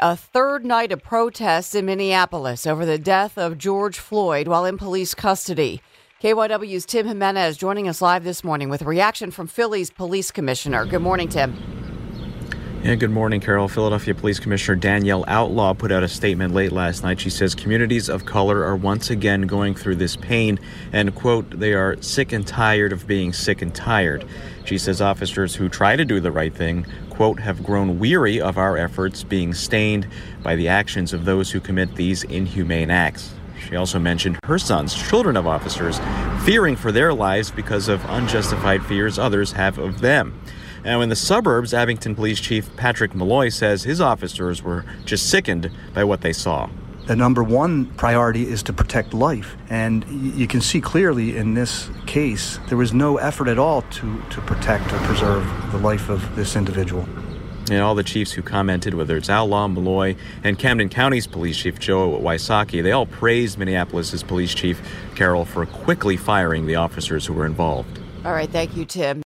a third night of protests in Minneapolis over the death of George Floyd while in police custody. KYW's Tim Jimenez joining us live this morning with a reaction from Philly's police commissioner. Good morning, Tim. Yeah, good morning, Carol. Philadelphia Police Commissioner Danielle Outlaw put out a statement late last night. She says communities of color are once again going through this pain and, quote, they are sick and tired of being sick and tired. She says officers who try to do the right thing, quote, have grown weary of our efforts being stained by the actions of those who commit these inhumane acts. She also mentioned her sons, children of officers, fearing for their lives because of unjustified fears others have of them. Now, in the suburbs, Abington Police Chief Patrick Malloy says his officers were just sickened by what they saw. The number one priority is to protect life. And you can see clearly in this case, there was no effort at all to protect or preserve the life of this individual. And all the chiefs who commented, whether it's Outlaw, Malloy, and Camden County's police chief, Joe Wysocki, they all praised Minneapolis's police chief, Carol, for quickly firing the officers who were involved. All right, thank you, Tim.